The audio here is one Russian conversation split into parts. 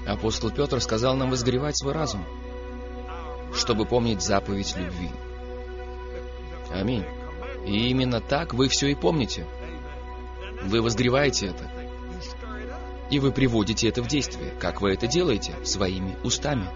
Апостол Петр сказал нам возгревать свой разум, чтобы помнить заповедь любви. Аминь. И именно так вы все и помните. Вы возгреваете это. И вы приводите это в действие. Как вы это делаете? Своими устами.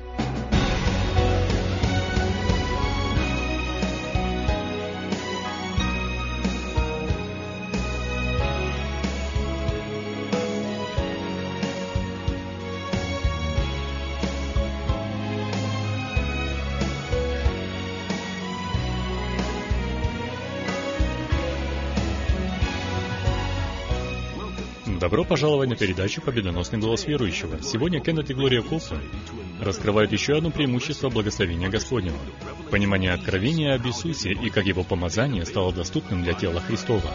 Добро пожаловать на передачу «Победоносный голос верующего». Сегодня Кеннет и Глория Копланд раскрывают еще одно преимущество благословения Господнего. Понимание откровения об Иисусе и как Его помазание стало доступным для тела Христова.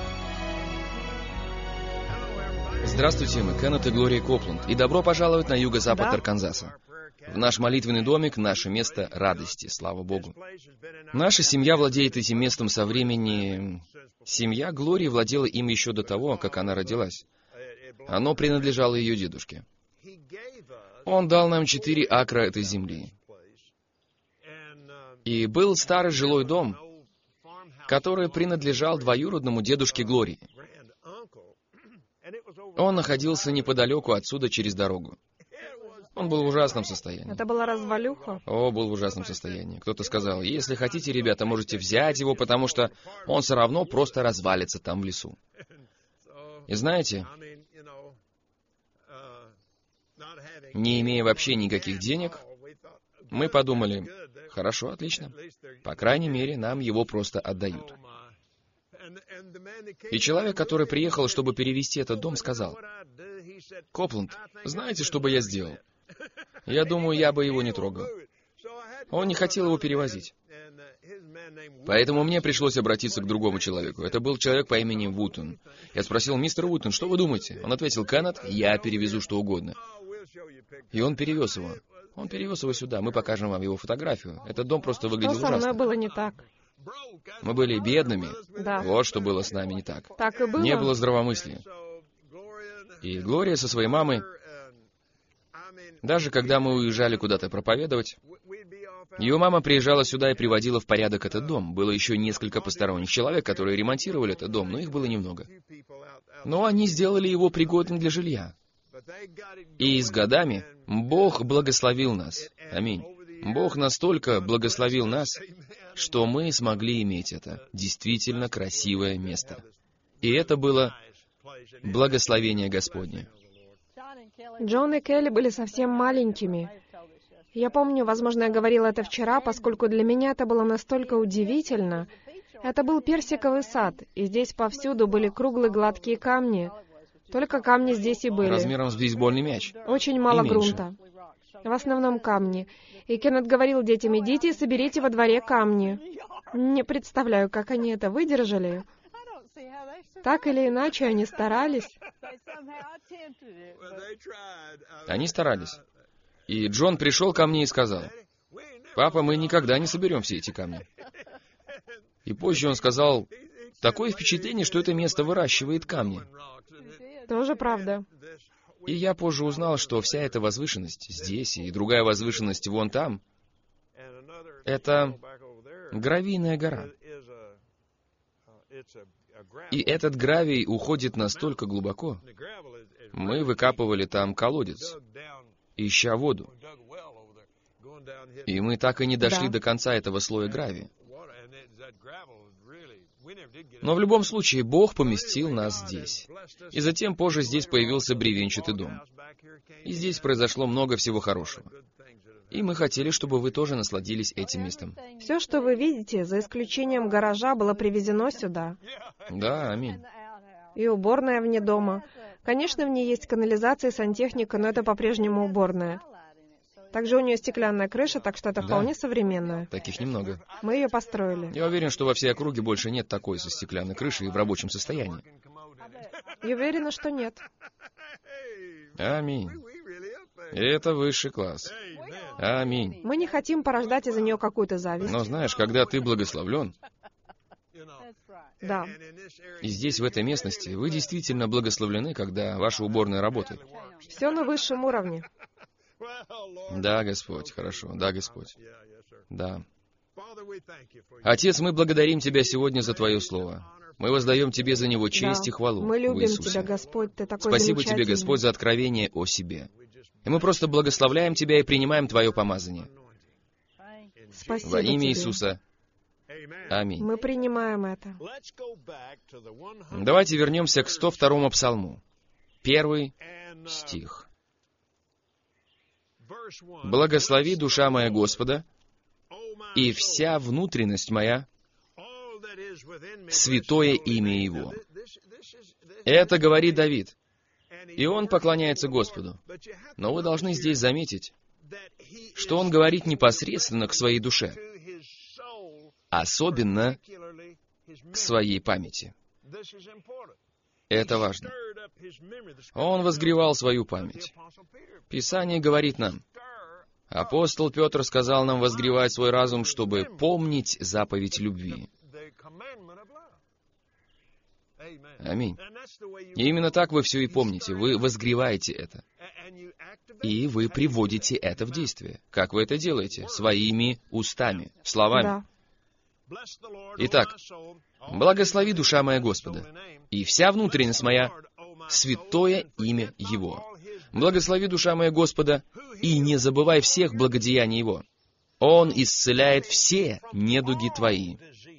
Здравствуйте, мы Кеннет и Глория Копланд, и добро пожаловать на юго-запад Арканзаса. В наш молитвенный домик, наше место радости, слава Богу. Наша семья владеет этим местом со времени... Семья Глории владела им еще до того, как она родилась. Оно принадлежало ее дедушке. Он дал нам 4 акра этой земли. И был старый жилой дом, который принадлежал двоюродному дедушке Глории. Он находился неподалеку отсюда через дорогу. Он был в ужасном состоянии. Это была развалюха? О, был в ужасном состоянии. Кто-то сказал, если хотите, ребята, можете взять его, потому что он все равно просто развалится там в лесу. И знаете, не имея вообще никаких денег, мы подумали, хорошо, отлично. По крайней мере, нам его просто отдают. И человек, который приехал, чтобы перевести этот дом, сказал, Копланд, знаете, что бы я сделал? Я думаю, я бы его не трогал. Он не хотел его перевозить. Поэтому мне пришлось обратиться к другому человеку. Это был человек по имени Вутон. Я спросил, мистер Вутон, что вы думаете? Он ответил, Кеннет, я перевезу что угодно. И он перевез его. Он перевез его сюда. Мы покажем вам его фотографию. Этот дом просто выглядел ужасно. Что со мной было не так? Мы были бедными. Да. Вот что было с нами не так. Так и было? Не было здравомыслия. И Глория со своей мамой, даже когда мы уезжали куда-то проповедовать, ее мама приезжала сюда и приводила в порядок этот дом. Было еще несколько посторонних человек, которые ремонтировали этот дом, но их было немного. Но они сделали его пригодным для жилья. И с годами Бог благословил нас. Аминь. Бог настолько благословил нас, что мы смогли иметь это действительно красивое место. И это было благословение Господне. Джон и Келли были совсем маленькими. Я помню, возможно, я говорила это вчера, поскольку для меня это было настолько удивительно. Это был персиковый сад, и здесь повсюду были круглые гладкие камни. Только камни здесь и были. Размером с бейсбольный мяч. Очень мало И меньше. грунта. В основном камни. И Кеннет говорил детям, идите и соберите во дворе камни. Не представляю, как они это выдержали. Так или иначе, они старались. Они старались. И Джон пришел ко мне и сказал, «Папа, мы никогда не соберем все эти камни». И позже он сказал, «Такое впечатление, что это место выращивает камни». Тоже правда. И я позже узнал, что вся эта возвышенность здесь и другая возвышенность вон там — это гравийная гора. И этот гравий уходит настолько глубоко. Мы выкапывали там колодец, ища воду. И мы так и не дошли до конца этого слоя гравия. Но в любом случае, Бог поместил нас здесь. И затем позже здесь появился бревенчатый дом. И здесь произошло много всего хорошего. И мы хотели, чтобы вы тоже насладились этим местом. Все, что вы видите, за исключением гаража, было привезено сюда. Да, аминь. И уборная вне дома. Конечно, в ней есть канализация и сантехника, но это по-прежнему уборная. Также у нее стеклянная крыша, так что это вполне современная. Таких немного. Мы ее построили. Я уверен, что во всей округе больше нет такой со стеклянной крышей и в рабочем состоянии. Я уверена, что нет. Аминь. Это высший класс. Аминь. Мы не хотим порождать из-за нее какую-то зависть. Но знаешь, когда ты благословлен, Да. и здесь, в этой местности, вы действительно благословлены, когда ваша уборная работает. Все на высшем уровне. Да, Господь, хорошо. Да, Господь. Да. Отец, мы благодарим Тебя сегодня за Твое Слово. Мы воздаем Тебе за него честь и хвалу Мы в любим Иисусе. Тебя, Господь, Ты такой Спасибо Тебе, замечательный. Господь, за откровение о себе. И мы просто благословляем Тебя и принимаем Твое помазание. Спасибо Во имя Тебе. Иисуса. Аминь. Мы принимаем это. Давайте вернемся к 102-му псалму. 1 стих. «Благослови, душа моя, Господа, и вся внутренность моя, святое имя Его». Это говорит Давид. И он поклоняется Господу. Но вы должны здесь заметить, что он говорит непосредственно к своей душе, особенно к своей памяти. Это важно. Он возгревал свою память. Писание говорит нам, апостол Петр сказал нам возгревать свой разум, чтобы помнить заповедь любви. Аминь. И именно так вы все и помните. Вы возгреваете это. И вы приводите это в действие. Как вы это делаете? Своими устами, словами. Да. Итак, «Благослови, душа моя, Господа, и вся внутренность моя, святое имя Его». «Благослови, душа моя, Господа, и не забывай всех благодеяний Его. Он исцеляет все недуги твои».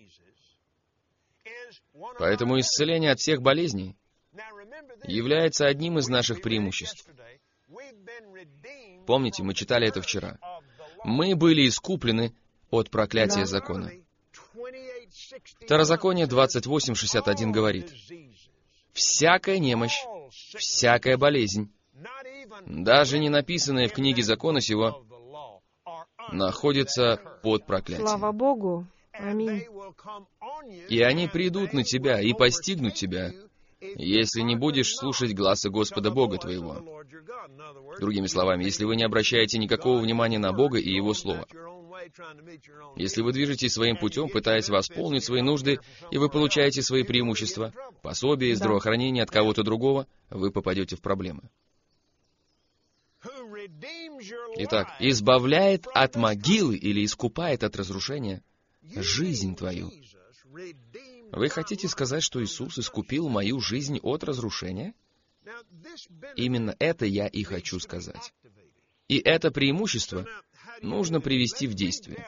Поэтому исцеление от всех болезней является одним из наших преимуществ. Помните, мы читали это вчера. Мы были искуплены от проклятия закона. Второзаконие 28:61 говорит, «Всякая немощь, всякая болезнь, даже не написанная в книге закона сего, находится под проклятием. Слава Богу. Аминь. И они придут на тебя и постигнут тебя, если не будешь слушать гласа Господа Бога твоего». Другими словами, если вы не обращаете никакого внимания на Бога и Его Слово. Если вы движетесь своим путем, пытаясь восполнить свои нужды, и вы получаете свои преимущества, пособие и здравоохранение от кого-то другого, вы попадете в проблемы. Итак, избавляет от могилы или искупает от разрушения жизнь твою. Вы хотите сказать, что Иисус искупил мою жизнь от разрушения? Именно это я и хочу сказать. И это преимущество нужно привести в действие.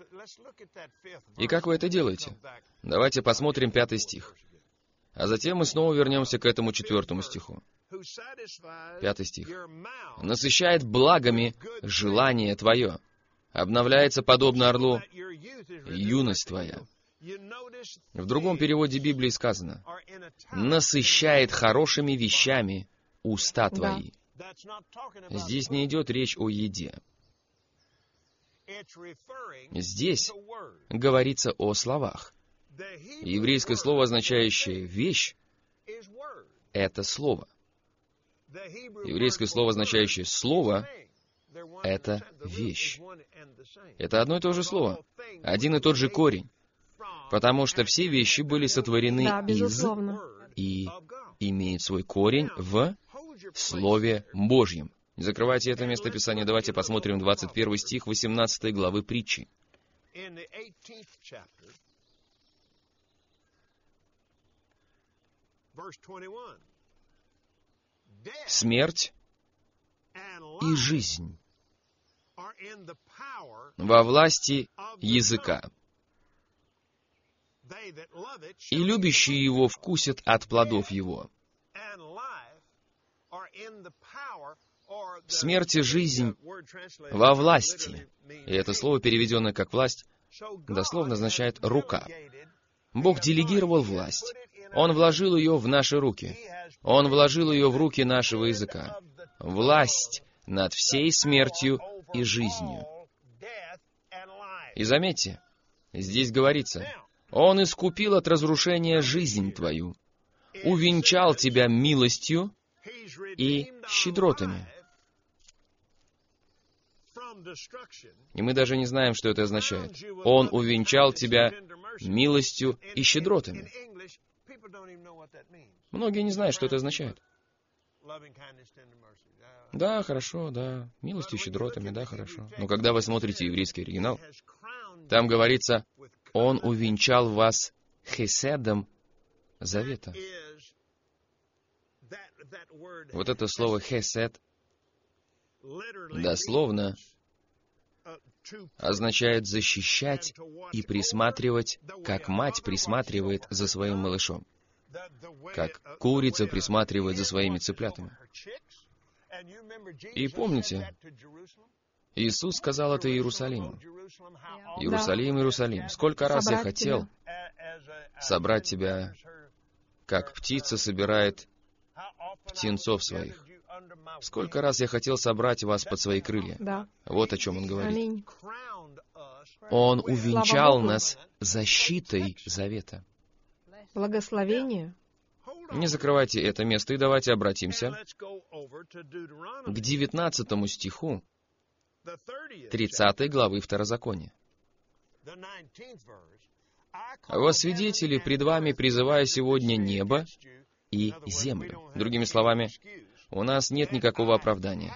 И как вы это делаете? Давайте посмотрим 5 стих. А затем мы снова вернемся к этому 4 стиху. 5 стих. «Насыщает благами желание твое, обновляется подобно орлу юность твоя». В другом переводе Библии сказано, «насыщает хорошими вещами уста твои». Здесь не идет речь о еде. Здесь говорится о словах. Еврейское слово, означающее «вещь», — это слово. Еврейское слово, означающее «слово», — это «вещь». Это одно и то же слово, один и тот же корень, потому что все вещи были сотворены из и имеют свой корень в Слове Божьем. Не закрывайте это место Писания. Давайте посмотрим 21 стих 18 главы Притчи. «Смерть и жизнь во власти языка, и любящие его вкусят от плодов его». Смерть и жизнь во власти. И это слово, переведенное как «власть», дословно означает «рука». Бог делегировал власть. Он вложил ее в наши руки. Он вложил ее в руки нашего языка. Власть над всей смертью и жизнью. И заметьте, здесь говорится, Он искупил от разрушения жизнь твою, увенчал тебя милостью и щедротами. И мы даже не знаем, что это означает. Он увенчал тебя милостью и щедротами. Многие не знают, что это означает. Да, хорошо, да. Милостью, щедротами, да, хорошо. Но когда вы смотрите еврейский оригинал, там говорится, Он увенчал вас хеседом завета. Вот это слово хесед дословно означает защищать и присматривать, как мать присматривает за своим малышом, как курица присматривает за своими цыплятами. И помните, Иисус сказал это Иерусалиму. Иерусалим, Иерусалим, сколько раз я хотел собрать тебя, как птица собирает птенцов своих. Сколько раз я хотел собрать вас под свои крылья. Да. Вот о чем он говорит. Аминь. Он увенчал нас защитой завета. Благословение. Не закрывайте это место и давайте обратимся к 19 стиху 30 главы Второзакония. «Во свидетели пред вами призываю сегодня небо и землю». Другими словами, у нас нет никакого оправдания.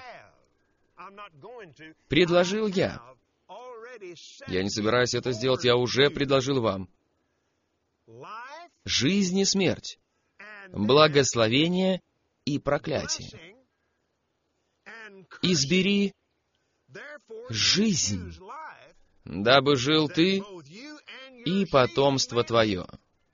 Предложил я. Я не собираюсь это сделать, я уже предложил вам. Жизнь и смерть, благословение и проклятие. Избери жизнь, дабы жил ты и потомство твое.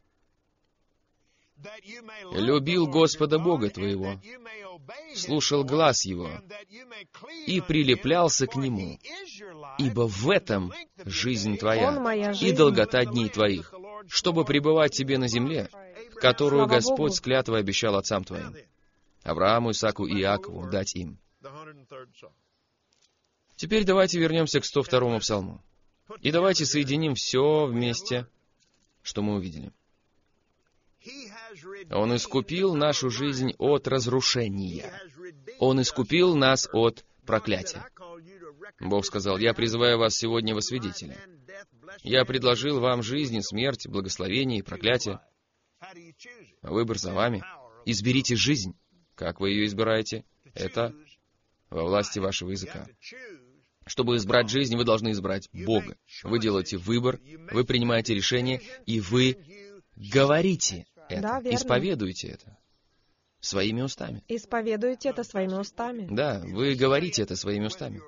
Любил Господа Бога твоего, слушал глас Его и прилеплялся к Нему, ибо в этом жизнь твоя и долгота дней твоих, чтобы пребывать тебе на земле, которую Господь с клятвой обещал отцам твоим, Аврааму, Исааку и Иакову, дать им. Теперь давайте вернемся к 102-му псалму. И давайте соединим все вместе, что мы увидели. Он искупил нашу жизнь от разрушения. Он искупил нас от проклятия. Бог сказал, «Я призываю вас сегодня во свидетели. Я предложил вам жизнь и смерть, благословение и проклятие. Выбор за вами. Изберите жизнь. Как вы ее избираете? Это во власти вашего языка. Чтобы избрать жизнь, вы должны избрать Бога. Вы делаете выбор, вы принимаете решение, и вы говорите это, Да, верно. исповедуете это своими устами. Исповедуйте это своими устами. Да, вы говорите это своими устами.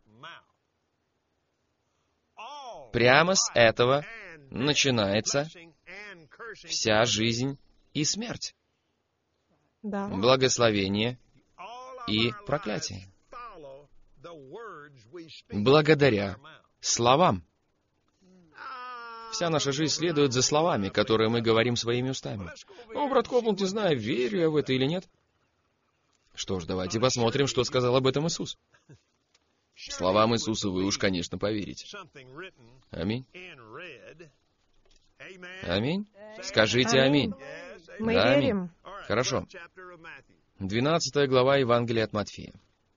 Прямо с этого начинается вся жизнь и смерть, Да. благословение и проклятие. Благодаря словам. Вся наша жизнь следует за словами, которые мы говорим своими устами. Ну, брат Копланд, не знаю, верю я в это или нет. Что ж, давайте посмотрим, что сказал об этом Иисус. Словам Иисуса вы уж, конечно, поверите. Аминь. Аминь. Скажите аминь. Мы Да, аминь. верим. Хорошо. 12 глава Евангелия от Матфея.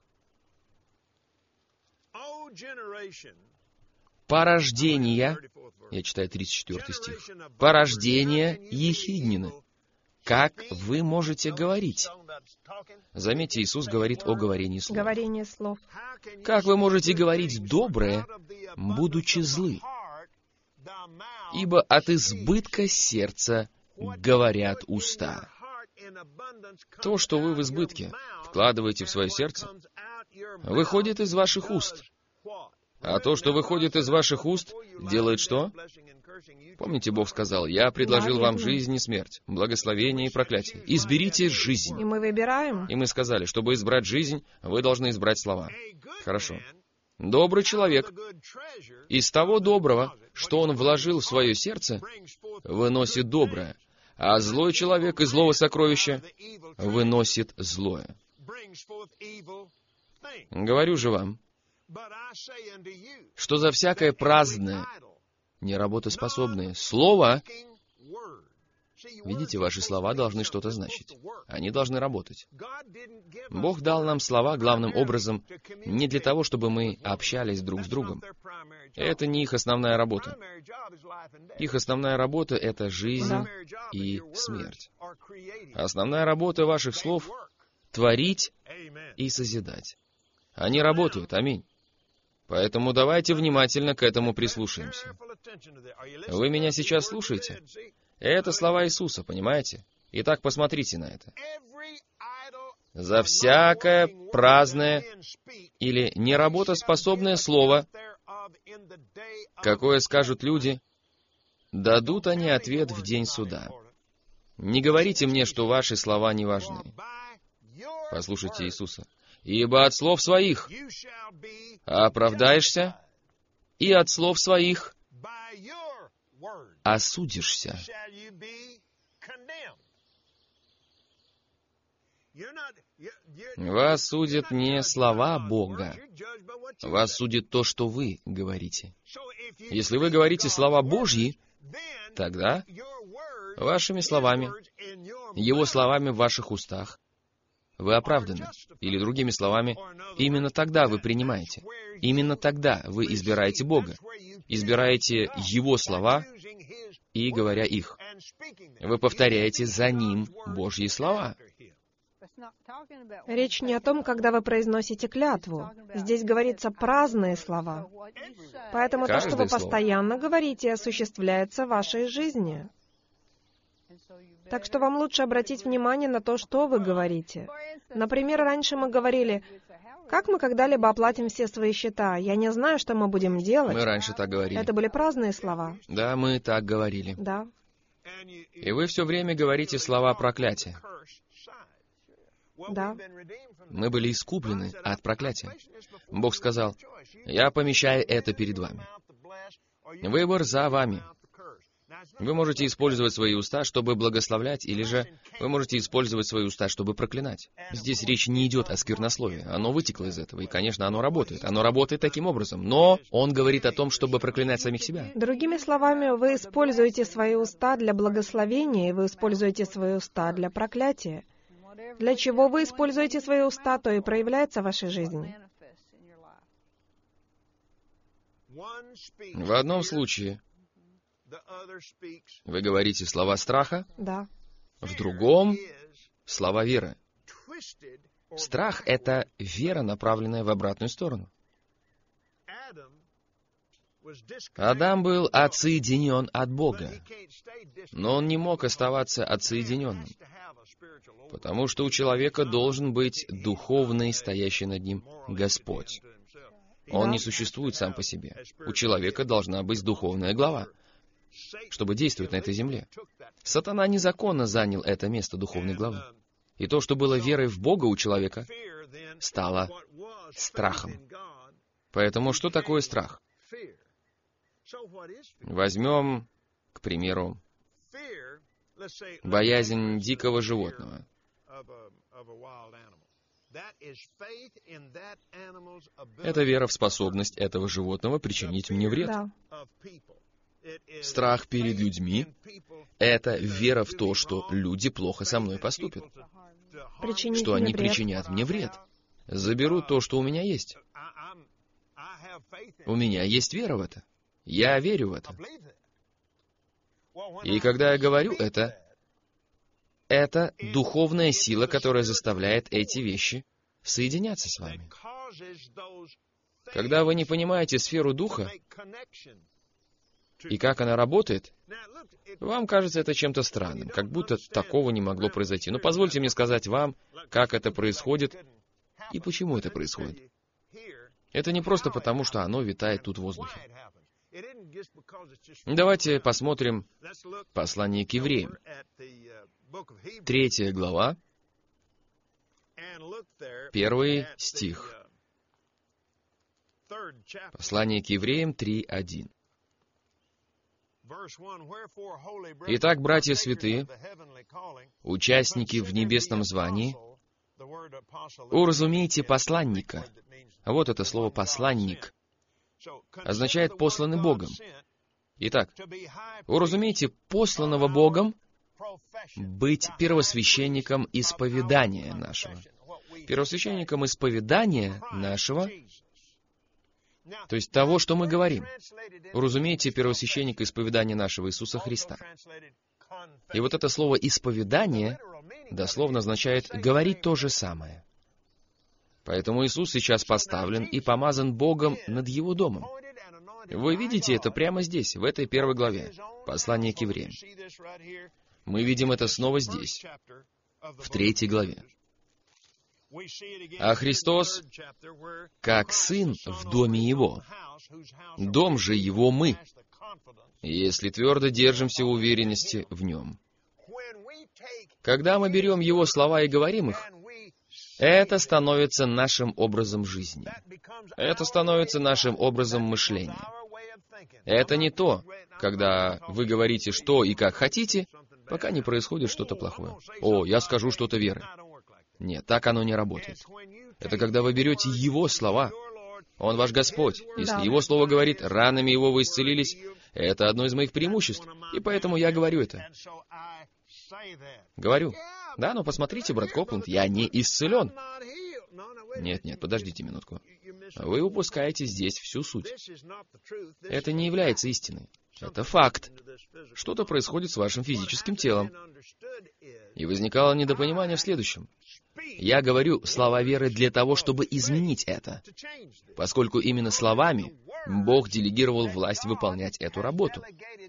Порождения, я читаю 34 стих, порождения ехиднины. Как вы можете говорить? Заметьте, Иисус говорит о говорении слов. Говорение слов. Как вы можете говорить доброе, будучи злы? Ибо от избытка сердца говорят уста. То, что вы в избытке вкладываете в свое сердце, выходит из ваших уст. А то, что выходит из ваших уст, делает что? Помните, Бог сказал, «Я предложил вам жизнь и смерть, благословение и проклятие. Изберите жизнь». И мы выбираем. И мы сказали, чтобы избрать жизнь, вы должны избрать слова. Хорошо. Добрый человек из того доброго, что он вложил в свое сердце, выносит доброе, а злой человек из злого сокровища выносит злое. Говорю же вам, что за всякое праздное, неработоспособное слово, видите, ваши слова должны что-то значить. Они должны работать. Бог дал нам слова главным образом не для того, чтобы мы общались друг с другом. Это не их основная работа. Их основная работа — это жизнь и смерть. Основная работа ваших слов — творить и созидать. Они работают, аминь. Поэтому давайте внимательно к этому прислушаемся. Вы меня сейчас слушаете? Это слова Иисуса, понимаете? Итак, посмотрите на это. За всякое праздное или неработоспособное слово, какое скажут люди, дадут они ответ в день суда. Не говорите мне, что ваши слова не важны. Послушайте Иисуса. Ибо от слов своих оправдаешься, и от слов своих осудишься. Вас судят не слова Бога, вас судит то, что вы говорите. Если вы говорите слова Божьи, тогда вашими словами, Его словами в ваших устах, вы оправданы. Или, другими словами, именно тогда вы принимаете. Именно тогда вы избираете Бога. Избираете Его слова и говоря их. Вы повторяете за Ним Божьи слова. Речь не о том, когда вы произносите клятву. Здесь говорится праздные слова. Поэтому то, что вы постоянно говорите, осуществляется в вашей жизни. Так что вам лучше обратить внимание на то, что вы говорите. Например, раньше мы говорили, как мы когда-либо оплатим все свои счета? Я не знаю, что мы будем делать. Мы раньше так говорили. Это были праздные слова. Да, мы так говорили. Да. И вы все время говорите слова проклятия. Да. Мы были искуплены от проклятия. Бог сказал, «Я помещаю это перед вами». Выбор за вами. Вы можете использовать свои уста, чтобы благословлять, или же вы можете использовать свои уста, чтобы проклинать. Здесь речь не идет о сквернословии. Оно вытекло из этого, и, конечно, оно работает. Оно работает таким образом. Но он говорит о том, чтобы проклинать самих себя. Другими словами, вы используете свои уста для благословения, и вы используете свои уста для проклятия. Для чего вы используете свои уста, то и проявляется в вашей жизни. В одном случае вы говорите слова страха, Да. в другом — слова веры. Страх — это вера, направленная в обратную сторону. Адам был отсоединен от Бога, но он не мог оставаться отсоединенным, потому что у человека должен быть духовный, стоящий над ним, Господь. Он не существует сам по себе. У человека должна быть духовная глава, чтобы действовать на этой земле. Сатана незаконно занял это место духовной главы. И то, что было верой в Бога у человека, стало страхом. Поэтому что такое страх? Возьмем, к примеру, боязнь дикого животного. Это вера в способность этого животного причинить мне вред. Да. Страх перед людьми — это вера в то, что люди плохо со мной поступят, Причинить что мне они вред. причинят мне вред, заберут то, что у меня есть. У меня есть вера в это. Я верю в это. И когда я говорю это духовная сила, которая заставляет эти вещи соединяться с вами. Когда вы не понимаете сферу духа и как она работает, вам кажется это чем-то странным, как будто такого не могло произойти. Но позвольте мне сказать вам, как это происходит и почему это происходит. Это не просто потому, что оно витает тут в воздухе. Давайте посмотрим послание к евреям. 3 глава, 1 стих. Послание к евреям 3:1. Итак, братья святые, участники в небесном звании, уразумейте посланника. Вот это слово «посланник» означает «посланный Богом». Итак, уразумейте посланного Богом быть первосвященником исповедания нашего. Первосвященником исповедания нашего, то есть того, что мы говорим. Уразумейте первосвященника исповедания нашего Иисуса Христа. И вот это слово «исповедание» дословно означает «говорить то же самое». Поэтому Иисус сейчас поставлен и помазан Богом над Его домом. Вы видите это прямо здесь, в этой 1 главе, послания к евреям. Мы видим это снова здесь, в 3 главе. А Христос, как Сын в доме Его, дом же Его мы, если твердо держимся в уверенности в Нем. Когда мы берем Его слова и говорим их, это становится нашим образом жизни. Это становится нашим образом мышления. Это не то, когда вы говорите что и как хотите, пока не происходит что-то плохое. О, я скажу что-то веры. Нет, так оно не работает. Это когда вы берете Его слова. Он ваш Господь. Если Его Слово говорит, ранами Его вы исцелились, это одно из моих преимуществ. И поэтому я говорю это. Говорю. Да, но посмотрите, брат Копланд, я не исцелен. Нет, подождите минутку. Вы упускаете здесь всю суть. Это не является истиной. Это факт. Что-то происходит с вашим физическим телом. И возникало недопонимание в следующем. Я говорю слова веры для того, чтобы изменить это, поскольку именно словами Бог делегировал власть выполнять эту работу.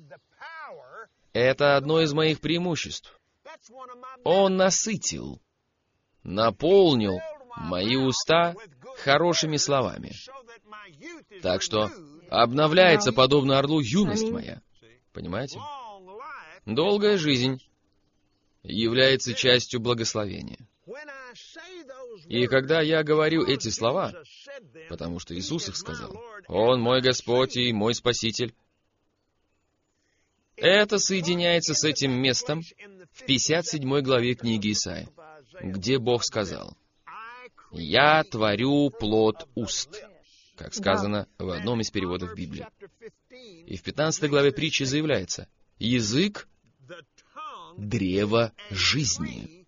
Это одно из моих преимуществ. Он насытил, наполнил мои уста хорошими словами. Так что обновляется, подобно орлу, юность моя. Понимаете? Долгая жизнь является частью благословения. И когда я говорю эти слова, потому что Иисус их сказал, «Он мой Господь и мой Спаситель», это соединяется с этим местом в 57 главе книги Исаии, где Бог сказал, «Я творю плод уст», как сказано в одном из переводов Библии. И в 15 главе притчи заявляется, «Язык — древо жизни».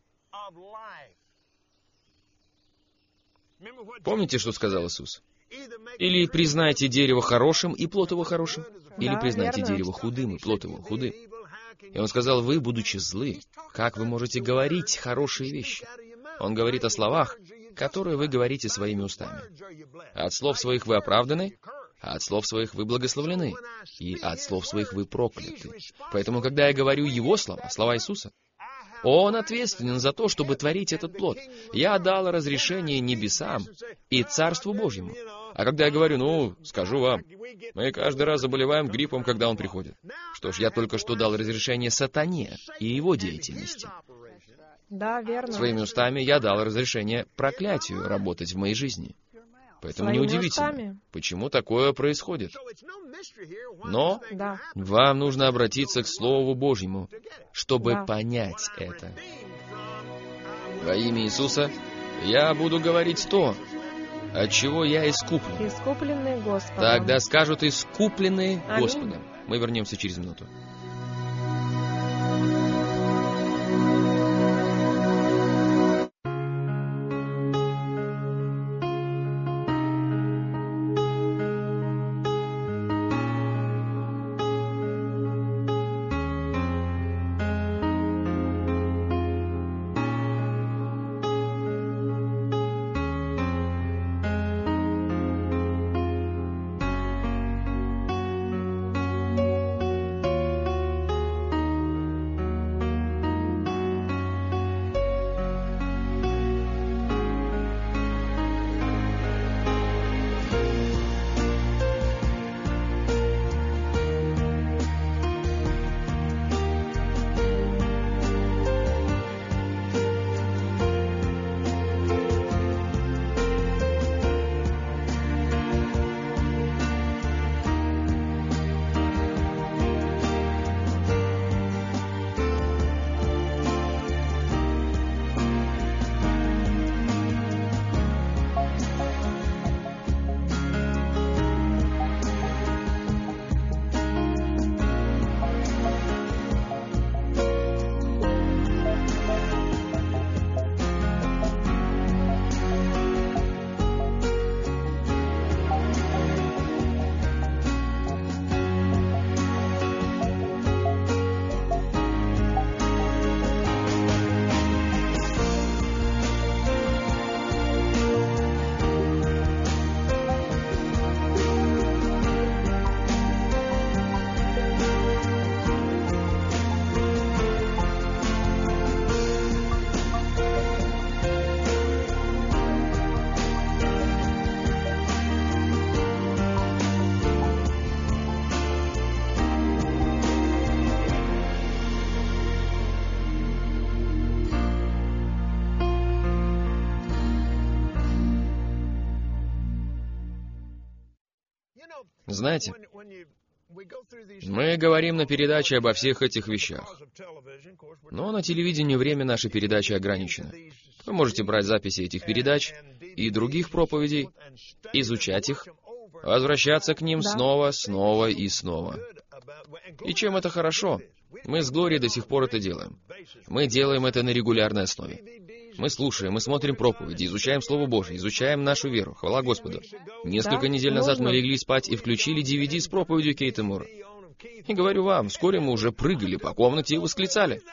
Помните, что сказал Иисус? Или признайте дерево хорошим, и плод его хорошим, или признайте дерево худым, и плод его худым. И Он сказал, вы, будучи злы, как вы можете говорить хорошие вещи? Он говорит о словах, которые вы говорите своими устами. От слов своих вы оправданы, а от слов своих вы благословлены, и от слов своих вы прокляты. Поэтому, когда я говорю Его слова, слова Иисуса, Он ответственен за то, чтобы творить этот плод. Я дал разрешение небесам и Царству Божьему. А когда я говорю, скажу вам, мы каждый раз заболеваем гриппом, когда он приходит. Что ж, я только что дал разрешение сатане и его деятельности. Да, верно. Своими устами я дал разрешение проклятию работать в моей жизни. Поэтому неудивительно, почему такое происходит. Но вам нужно обратиться к Слову Божьему, чтобы понять это. Во имя Иисуса я буду говорить то, от чего я искуплен. Искупленный Господом. Тогда скажут искупленные Господом. Мы вернемся через минуту. Знаете, мы говорим на передаче обо всех этих вещах, но на телевидении время нашей передачи ограничено. Вы можете брать записи этих передач и других проповедей, изучать их, возвращаться к ним снова, снова и снова. И чем это хорошо? Мы с Глорией до сих пор это делаем. Мы делаем это на регулярной основе. Мы слушаем, мы смотрим проповеди, изучаем Слово Божье, изучаем нашу веру. Хвала Господу. Несколько недель назад мы легли спать и включили DVD с проповедью Кейта Мура. И говорю вам, вскоре мы уже прыгали по комнате и восклицали.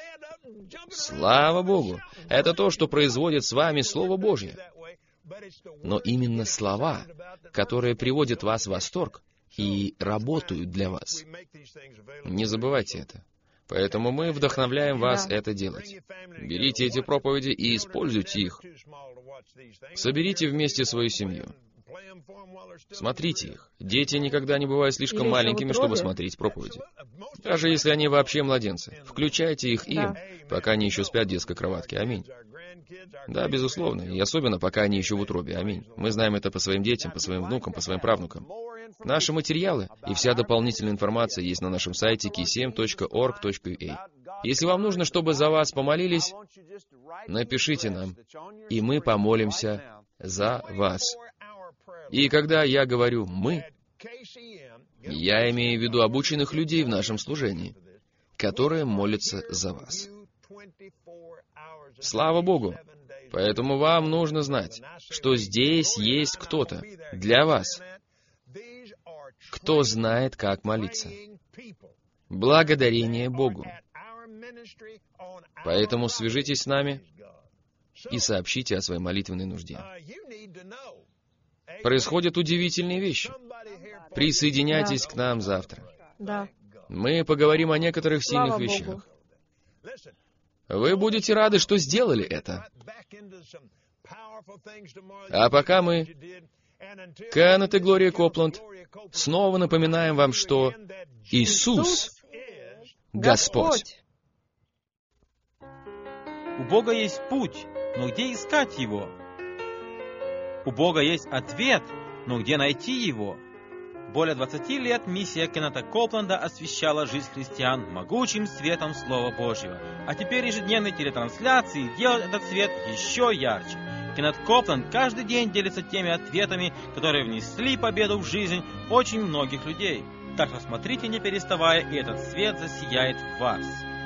Слава Богу! Это то, что производит с вами Слово Божье. Но именно слова, которые приводят вас в восторг и работают для вас. Не забывайте это. Поэтому мы вдохновляем вас это делать. Берите эти проповеди и используйте их. Соберите вместе свою семью. Смотрите их. Дети никогда не бывают слишком маленькими, чтобы смотреть проповеди. Даже если они вообще младенцы. Включайте их им, пока они еще спят в детской кроватке. Аминь. Да, безусловно. И особенно, пока они еще в утробе. Аминь. Мы знаем это по своим детям, по своим внукам, по своим правнукам. Наши материалы и вся дополнительная информация есть на нашем сайте key7.org.ua. Если вам нужно, чтобы за вас помолились, напишите нам, и мы помолимся за вас. И когда я говорю «мы», я имею в виду обученных людей в нашем служении, которые молятся за вас. Слава Богу! Поэтому вам нужно знать, что здесь есть кто-то для вас, кто знает, как молиться. Благодарение Богу. Поэтому свяжитесь с нами и сообщите о своей молитвенной нужде. Происходят удивительные вещи. Присоединяйтесь к нам завтра. Да. Мы поговорим о некоторых сильных Слава вещах. Богу. Вы будете рады, что сделали это. А пока мы, Кеннет и Глория Копланд, снова напоминаем вам, что Иисус — Господь. У Бога есть путь, но где искать его? У Бога есть ответ, но где найти его? Более 20 лет миссия Кеннета Копланда освещала жизнь христиан могучим светом Слова Божьего. А теперь ежедневные телетрансляции делают этот свет еще ярче. Кеннет Копланд каждый день делится теми ответами, которые внесли победу в жизнь очень многих людей. Так что смотрите, не переставая, и этот свет засияет в вас.